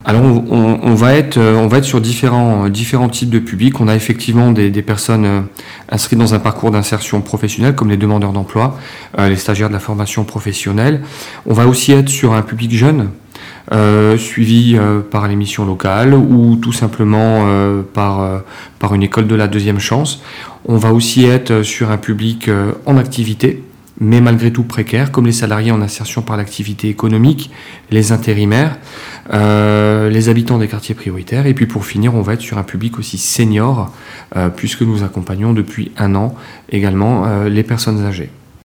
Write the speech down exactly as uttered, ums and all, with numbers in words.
Alors on, on, on va être on va être sur différents différents types de publics. On a effectivement des, des personnes inscrites dans un parcours d'insertion professionnelle comme les demandeurs d'emploi, euh, les stagiaires de la formation professionnelle. On va aussi être sur un public jeune, euh, suivi euh, par les missions locales ou tout simplement euh, par euh, par une école de la deuxième chance. On va aussi être sur un public euh, en activité, mais malgré tout précaires, comme les salariés en insertion par l'activité économique, les intérimaires, euh, les habitants des quartiers prioritaires. Et puis pour finir, on va être sur un public aussi senior, euh, puisque nous accompagnons depuis un an également euh, les personnes âgées.